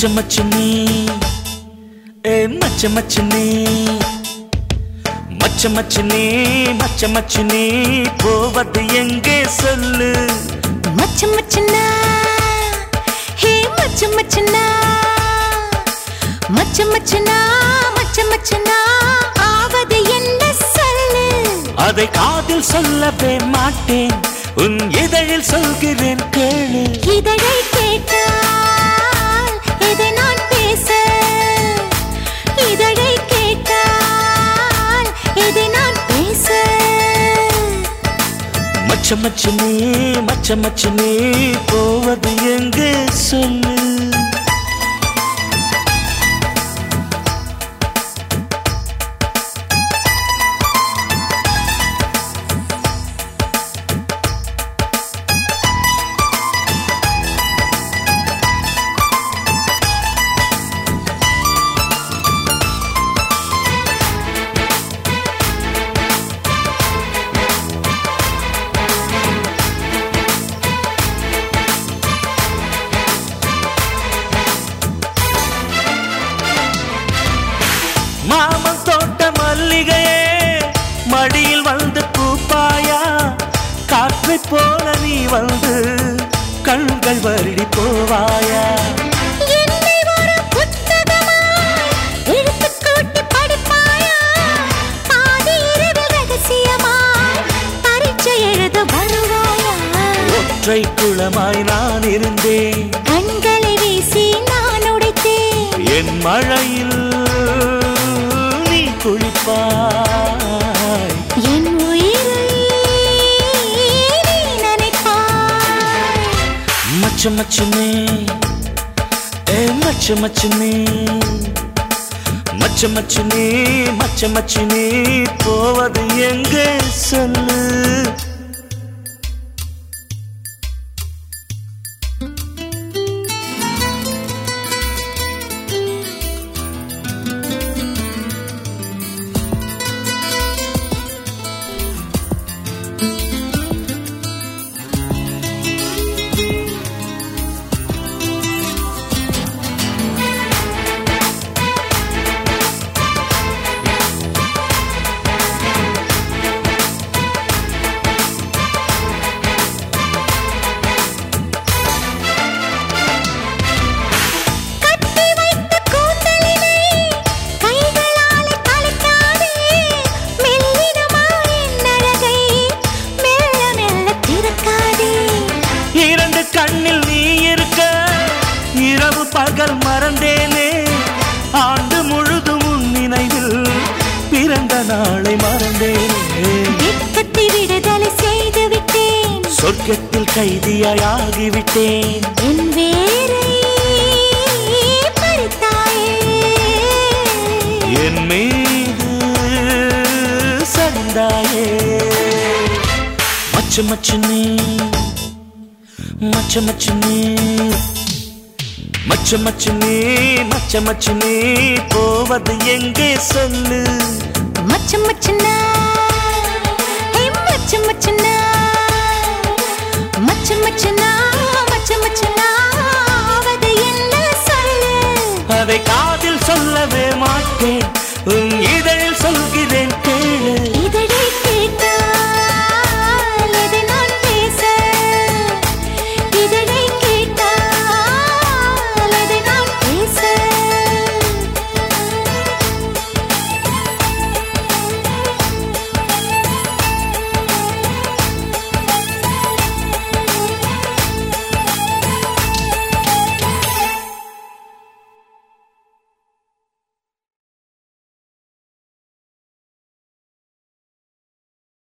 மச்ச மச்சனே ஏ மச்ச மச்சனே மச்ச மச்சனே மச்ச மச்சனே போவது எங்கே சொல்லு மச்ச மச்சனா ஹே மச்ச மச்சனா மச்ச மச்சனா மச்ச மச்சனா ஆவது என்ன சொல்லு அதை காதில் சொல்லவே மாட்டேன் உன் இதழில் சொல்கிறேன் கேளு இதழை கேட்டால் எதை நான் பேச இதழை கேட்டால் எதை நான் பேச மச்ச மச்சனே மச்ச மச்சனே போவது எங்கே சொல்லு மாமன் தோட்ட மல்லிகையே மடியில் வந்து பூப்பாயா காற்றை போல நீ வந்து கண்கள் வருடி போவாயா என்னை ஒரு புத்தகமாய் எடுத்துக் கூட்டி படிப்பாயா பாதி இரவில் ரகசியமாய் பரீட்சை எழுத வருவாயா ஒற்றை குளமாய் நான் இருந்தேன் கண்களை வீசி நான் உடைத்தேன் என் மழையில் நீ குளிப்பாய் என் உயிரை நீ நினைப்பாய் மச்ச மச்சனே ஏ மச்ச மச்சனே மச்ச மச்சனே மச்ச மச்சனே போவது எங்கே சொல்லு கட்டி வைத்த கூந்தலினை கைகளால் கலக்காதே மெல்லினமாய் என் அழகை மெல்ல மெல்ல திறக்காதே இரண்டு கண்ணில் நீ இருக்க இரவு பகல் மறந்தேனே ஆண்டு முழுதும் உன் நினைவில் பிறந்த நாளை மறந்தேனே வெட்கத்தை விடுதலை செய்து விட்டேன் சொர்க்கத்தில் கைதியாகிவிட்டேன் என் வேரை பறித்தாயே என் மீது சரிந்தாயே மச்ச மச்சனே மச்ச மச்சனே மச்ச மச்சனே மச்ச மச்சனே போவது எங்கே சொல்லு மச்ச மச்சனா ஹே மச்ச மச்சனா மச்ச மச்சனா